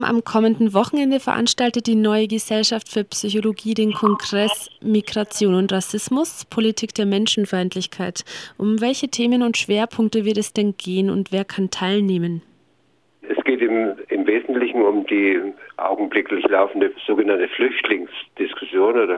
Am kommenden Wochenende veranstaltet die Neue Gesellschaft für Psychologie den Kongress Migration und Rassismus, Politik der Menschenfeindlichkeit. Um welche Themen und Schwerpunkte wird es denn gehen und wer kann teilnehmen? Es geht im Wesentlichen um die augenblicklich laufende sogenannte Flüchtlingsdiskussion oder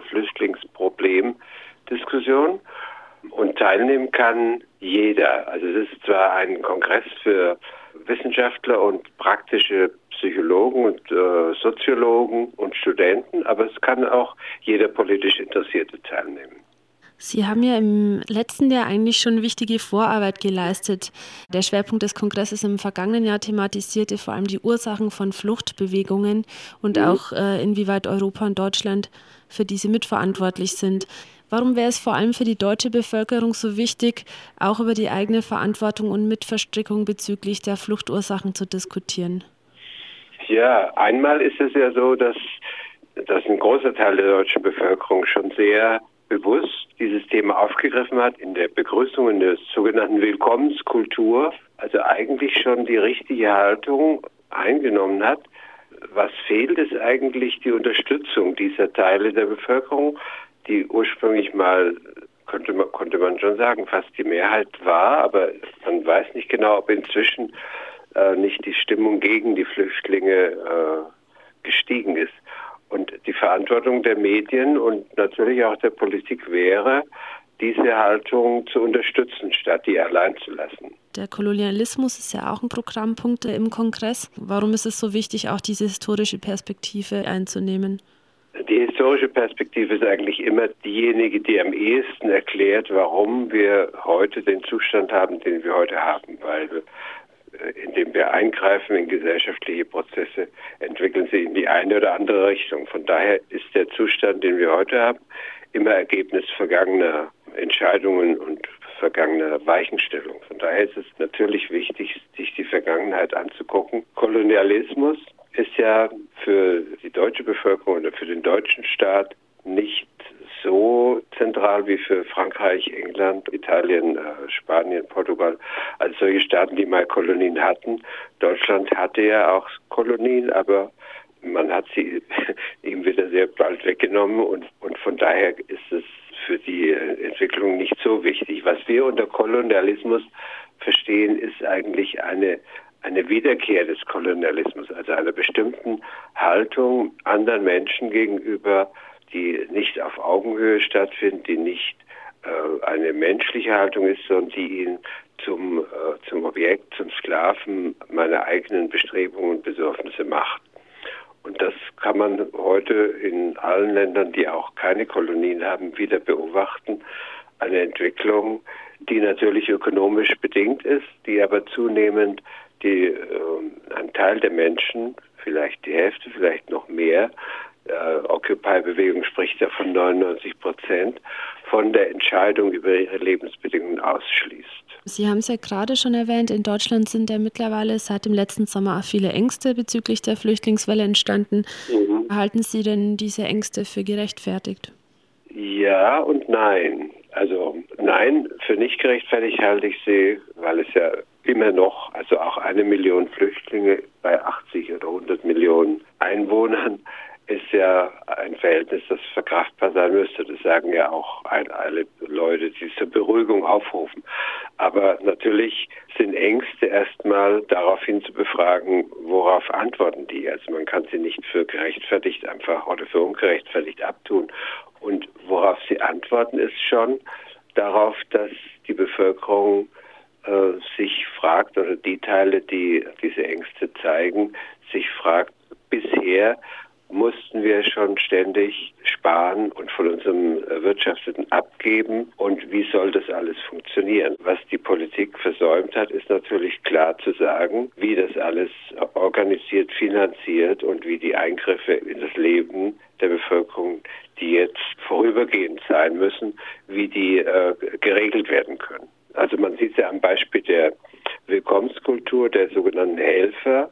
Flüchtlingsproblemdiskussion. Und teilnehmen kann jeder. Also es ist zwar ein Kongress für Wissenschaftler und praktische Psychologen und Soziologen und Studenten, aber es kann auch jeder politisch Interessierte teilnehmen. Sie haben ja im letzten Jahr eigentlich schon wichtige Vorarbeit geleistet. Der Schwerpunkt des Kongresses im vergangenen Jahr thematisierte vor allem die Ursachen von Fluchtbewegungen und auch inwieweit Europa und Deutschland für diese mitverantwortlich sind. Warum wäre es vor allem für die deutsche Bevölkerung so wichtig, auch über die eigene Verantwortung und Mitverstrickung bezüglich der Fluchtursachen zu diskutieren? Ja, einmal ist es ja so, dass ein großer Teil der deutschen Bevölkerung schon sehr bewusst dieses Thema aufgegriffen hat in der Begrüßung, in der sogenannten Willkommenskultur, also eigentlich schon die richtige Haltung eingenommen hat. Was fehlt, ist eigentlich die Unterstützung dieser Teile der Bevölkerung, die ursprünglich mal, konnte man schon sagen, fast die Mehrheit war, aber man weiß nicht genau, ob inzwischen nicht die Stimmung gegen die Flüchtlinge gestiegen ist. Und die Verantwortung der Medien und natürlich auch der Politik wäre, diese Haltung zu unterstützen, statt die allein zu lassen. Der Kolonialismus ist ja auch ein Programmpunkt im Kongress. Warum ist es so wichtig, auch diese historische Perspektive einzunehmen? Die historische Perspektive ist eigentlich immer diejenige, die am ehesten erklärt, warum wir heute den Zustand haben, den wir heute haben. Weil indem wir eingreifen in gesellschaftliche Prozesse, entwickeln sie in die eine oder andere Richtung. Von daher ist der Zustand, den wir heute haben, immer Ergebnis vergangener Entscheidungen und vergangener Weichenstellung. Von daher ist es natürlich wichtig, sich die Vergangenheit anzugucken. Kolonialismus ist ja für die deutsche Bevölkerung oder für den deutschen Staat nicht so zentral wie für Frankreich, England, Italien, Spanien, Portugal, also solche Staaten, die mal Kolonien hatten. Deutschland hatte ja auch Kolonien, aber man hat sie ihm wieder sehr bald weggenommen und von daher ist es für die Entwicklung nicht so wichtig. Was wir unter Kolonialismus verstehen, ist eigentlich eine Wiederkehr des Kolonialismus, also einer bestimmten Haltung anderen Menschen gegenüber, die nicht auf Augenhöhe stattfindet, die nicht eine menschliche Haltung ist, sondern die ihn zum Objekt, zum Sklaven meiner eigenen Bestrebungen und Bedürfnisse macht. Und das kann man heute in allen Ländern, die auch keine Kolonien haben, wieder beobachten. Eine Entwicklung, die natürlich ökonomisch bedingt ist, die aber zunehmend ein Teil der Menschen, vielleicht die Hälfte, vielleicht noch mehr, Occupy-Bewegung spricht ja von 99%, von der Entscheidung über ihre Lebensbedingungen ausschließt. Sie haben es ja gerade schon erwähnt, in Deutschland sind ja mittlerweile seit dem letzten Sommer auch viele Ängste bezüglich der Flüchtlingswelle entstanden. Halten Sie denn diese Ängste für gerechtfertigt? Ja und nein. Also nein, für nicht gerechtfertigt halte ich sie, weil es ja immer noch, also auch 1 Million Flüchtlinge bei 80 oder 100 Millionen Einwohnern, ist ja ein Verhältnis, das verkraftbar sein müsste. Das sagen ja auch alle Leute, die zur Beruhigung aufrufen. Aber natürlich sind Ängste erstmal daraufhin zu befragen, worauf antworten die. Also man kann sie nicht für gerechtfertigt einfach oder für ungerechtfertigt abtun. Und worauf sie antworten, ist schon darauf, dass die Bevölkerung sich fragt, oder die Teile, die diese Ängste zeigen, sich fragt, bisher mussten wir schon ständig sparen und von unserem Erwirtschafteten abgeben. Und wie soll das alles funktionieren? Was die Politik versäumt hat, ist natürlich klar zu sagen, wie das alles organisiert, finanziert und wie die Eingriffe in das Leben der Bevölkerung, die jetzt vorübergehend sein müssen, wie die geregelt werden können. Also man sieht ja am Beispiel der Willkommenskultur, der sogenannten Helfer,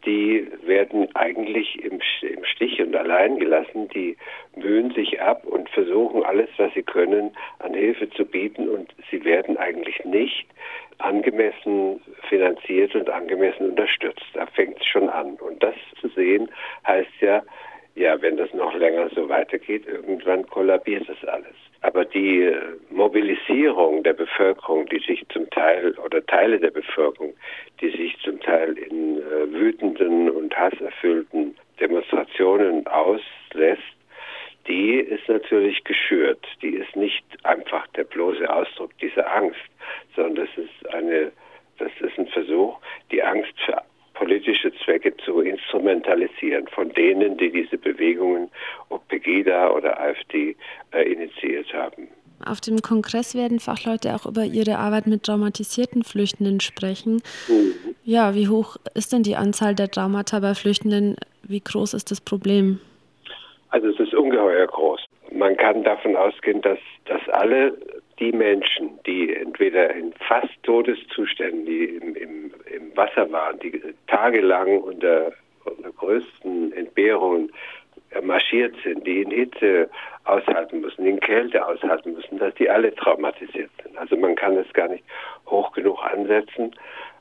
die werden eigentlich im Stich und allein gelassen. Die mühen sich ab und versuchen alles, was sie können, an Hilfe zu bieten, und sie werden eigentlich nicht angemessen finanziert und angemessen unterstützt. Da fängt es schon an. Und das zu sehen, heißt ja, wenn das noch länger so weitergeht, irgendwann kollabiert das alles. Aber die Mobilisierung der Bevölkerung, die sich zum Teil, oder Teile der Bevölkerung, die sich zum Teil in wütenden und hasserfüllten Demonstrationen auslässt, die ist natürlich geschürt. Die ist nicht einfach der bloße Ausdruck dieser Angst, sondern das ist ein Versuch, die Angst für politische Zwecke zu instrumentalisieren von denen, die diese Bewegungen, ob Pegida oder AfD, initiiert haben. Auf dem Kongress werden Fachleute auch über ihre Arbeit mit traumatisierten Flüchtenden sprechen. Ja, wie hoch ist denn die Anzahl der Traumata bei Flüchtenden? Wie groß ist das Problem? Also es ist ungeheuer groß. Man kann davon ausgehen, dass alle die Menschen, die entweder in fast Todeszuständen, die im Wasser waren, die tagelang unter größten Entbehrungen marschiert sind, die in Hitze aushalten müssen, in Kälte aushalten müssen, dass die alle traumatisiert sind. Also man kann es gar nicht hoch genug ansetzen.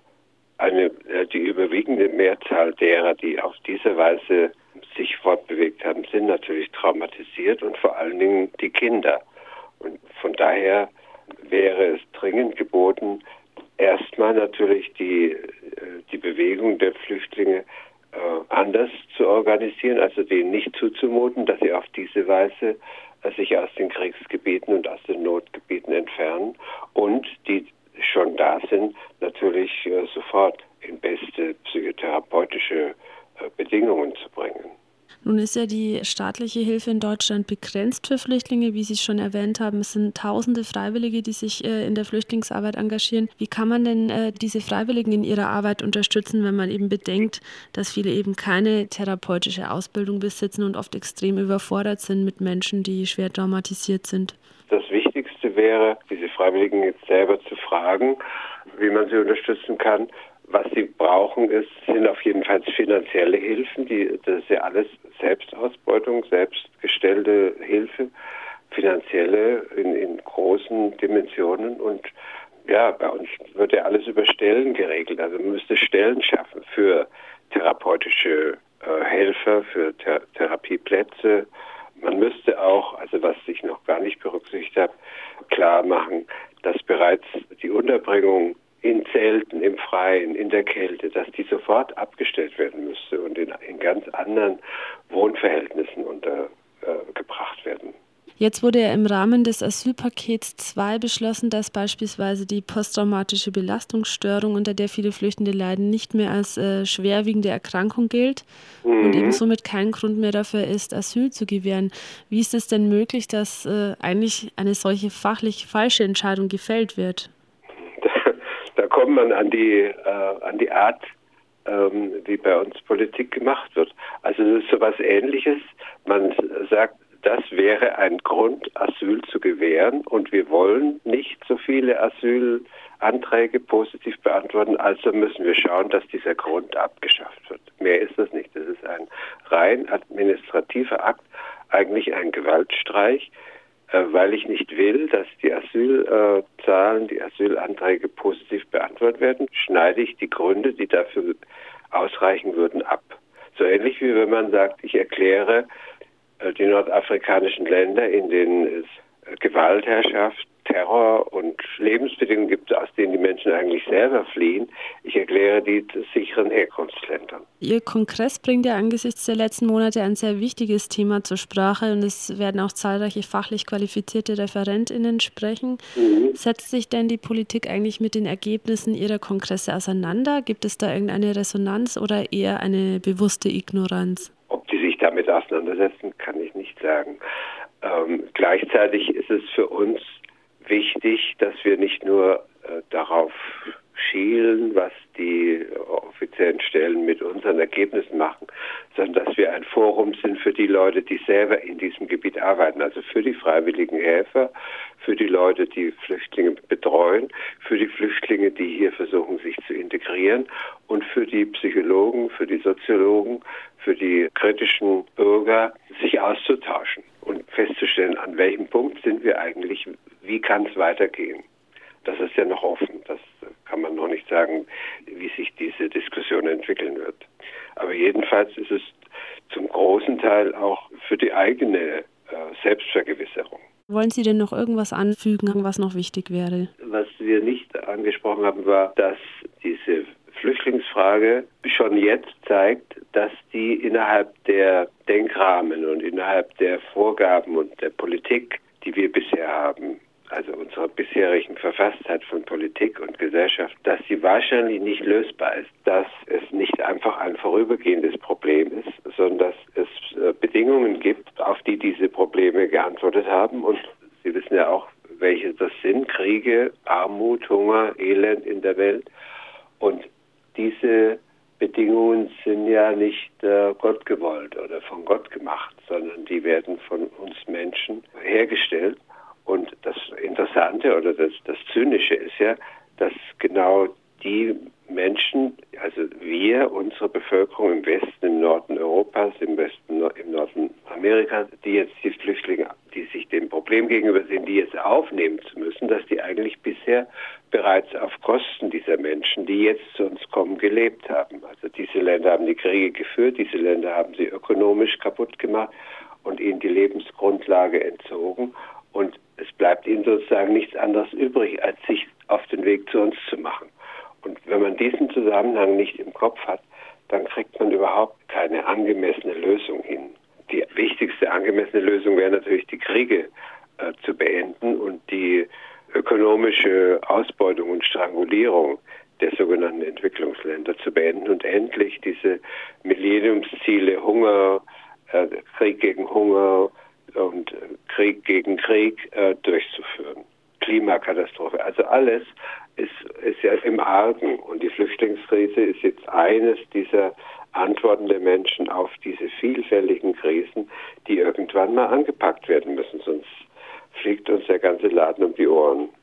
Die überwiegende Mehrzahl derer, die auf diese Weise sich fortbewegt haben, sind natürlich traumatisiert, und vor allen Dingen die Kinder. Und von daher wäre es dringend geboten, erstmal natürlich die Bewegung der Flüchtlinge anders zu organisieren, also denen nicht zuzumuten, dass sie auf diese Weise sich aus den Kriegsgebieten und aus den Notgebieten entfernen, und die schon da sind, natürlich sofort in beste psychotherapeutische Bedingungen zu bringen. Nun ist ja die staatliche Hilfe in Deutschland begrenzt für Flüchtlinge, wie Sie schon erwähnt haben. Es sind tausende Freiwillige, die sich in der Flüchtlingsarbeit engagieren. Wie kann man denn diese Freiwilligen in ihrer Arbeit unterstützen, wenn man eben bedenkt, dass viele eben keine therapeutische Ausbildung besitzen und oft extrem überfordert sind mit Menschen, die schwer traumatisiert sind? Das Wichtigste wäre, diese Freiwilligen jetzt selber zu fragen, wie man sie unterstützen kann. Was sie brauchen, sind auf jeden Fall finanzielle Hilfen. Das ist ja alles Selbstausbeutung, selbstgestellte Hilfe, finanzielle in großen Dimensionen. Und ja, bei uns wird ja alles über Stellen geregelt. Also man müsste Stellen schaffen für therapeutische Helfer, für Therapieplätze. Man müsste auch, also was ich noch gar nicht berücksichtigt habe, klar machen, dass bereits die Unterbringung in Zelten, im Freien, in der Kälte, dass die sofort abgestellt werden müsste und in ganz anderen Wohnverhältnissen untergebracht werden. Jetzt wurde ja im Rahmen des Asylpakets 2 beschlossen, dass beispielsweise die posttraumatische Belastungsstörung, unter der viele Flüchtende leiden, nicht mehr als schwerwiegende Erkrankung gilt und eben somit kein Grund mehr dafür ist, Asyl zu gewähren. Wie ist es denn möglich, dass eigentlich eine solche fachlich falsche Entscheidung gefällt wird? Da kommt man an die Art, wie bei uns Politik gemacht wird. Also das ist so etwas Ähnliches. Man sagt, das wäre ein Grund, Asyl zu gewähren, und wir wollen nicht so viele Asylanträge positiv beantworten, also müssen wir schauen, dass dieser Grund abgeschafft wird. Mehr ist das nicht. Das ist ein rein administrativer Akt, eigentlich ein Gewaltstreich, weil ich nicht will, dass die Asylzahlen, die Asylanträge positiv beantwortet werden, schneide ich die Gründe, die dafür ausreichen würden, ab. So ähnlich wie wenn man sagt, ich erkläre die nordafrikanischen Länder, in denen es Gewalt herrscht, Terror und Lebensbedingungen gibt, aus denen die Menschen eigentlich selber fliehen. Ich erkläre die zu sicheren Herkunftsländern. Ihr Kongress bringt ja angesichts der letzten Monate ein sehr wichtiges Thema zur Sprache, und es werden auch zahlreiche fachlich qualifizierte ReferentInnen sprechen. Setzt sich denn die Politik eigentlich mit den Ergebnissen ihrer Kongresse auseinander? Gibt es da irgendeine Resonanz oder eher eine bewusste Ignoranz? Ob die sich damit auseinandersetzen, kann ich nicht sagen. Gleichzeitig ist es für uns wichtig, dass wir nicht nur darauf schielen, was die offiziellen Stellen mit unseren Ergebnissen machen, sondern dass wir ein Forum sind für die Leute, die selber in diesem Gebiet arbeiten, also für die freiwilligen Helfer, für die Leute, die Flüchtlinge betreuen, für die Flüchtlinge, die hier versuchen, sich zu integrieren und für die Psychologen, für die Soziologen, für die kritischen Bürger, sich auszutauschen und festzustellen, an welchem Punkt sind wir eigentlich, wie kann es weitergehen. Das ist ja noch offen, das kann man noch nicht sagen, wie sich diese Diskussion entwickeln wird. Aber jedenfalls ist es zum großen Teil auch für die eigene Selbstvergewisserung. Wollen Sie denn noch irgendwas anfügen, was noch wichtig wäre? Was wir nicht angesprochen haben, war, dass diese Flüchtlingsfrage schon jetzt zeigt, dass die innerhalb der Denkrahmen und innerhalb der Vorgaben und der Politik, die wir bisher haben, also unserer bisherigen Verfasstheit von Politik und Gesellschaft, dass sie wahrscheinlich nicht lösbar ist, dass es nicht einfach ein vorübergehendes Problem ist, sondern dass es Bedingungen gibt, auf die diese Probleme geantwortet haben. Und Sie wissen ja auch, welche das sind: Kriege, Armut, Hunger, Elend in der Welt. Und diese Bedingungen sind ja nicht Gott gewollt oder von Gott gemacht, sondern die werden von uns Menschen hergestellt. Und das Interessante oder das Zynische ist ja, dass genau die Menschen, also wir, unsere Bevölkerung im Westen, im Norden Europas, im Norden Amerikas, die jetzt die Flüchtlinge, die sich dem Problem gegenüber sehen, die jetzt aufnehmen zu müssen, dass die eigentlich bisher bereits auf Kosten dieser Menschen, die jetzt zu uns kommen, gelebt haben. Also diese Länder haben die Kriege geführt, diese Länder haben sie ökonomisch kaputt gemacht und ihnen die Lebensgrundlage entzogen. Und es bleibt ihnen sozusagen nichts anderes übrig, als sich auf den Weg zu uns zu machen. Und wenn man diesen Zusammenhang nicht im Kopf hat, dann kriegt man überhaupt keine angemessene Lösung hin. Die wichtigste angemessene Lösung wäre natürlich, die Kriege zu beenden und die ökonomische Ausbeutung und Strangulierung der sogenannten Entwicklungsländer zu beenden und endlich diese Millenniumsziele Hunger, Krieg gegen Hunger und Krieg gegen Krieg durchzuführen. Klimakatastrophe, also alles ist ja im Argen. Und die Flüchtlingskrise ist jetzt eines dieser Antworten der Menschen auf diese vielfältigen Krisen, die irgendwann mal angepackt werden müssen, sonst fliegt uns der ganze Laden um die Ohren.